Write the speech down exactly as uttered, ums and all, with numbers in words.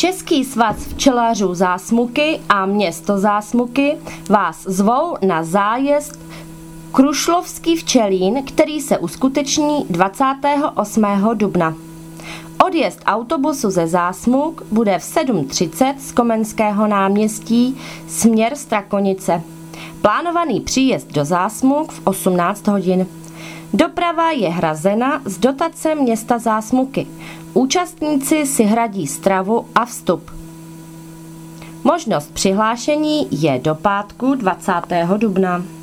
Český svaz včelařů Zásmuky a město Zásmuky vás zvou na zájezd Krušlovský včelín, který se uskuteční dvacátého osmého dubna. Odjezd autobusu ze Zásmuk bude v sedm třicet z Komenského náměstí směr Strakonice. Plánovaný příjezd do Zásmuk v osmnáct hodin. Doprava je hrazena z dotace města Zásmuky. Účastníci si hradí stravu a vstup. Možnost přihlášení je do pátku dvacátého dubna.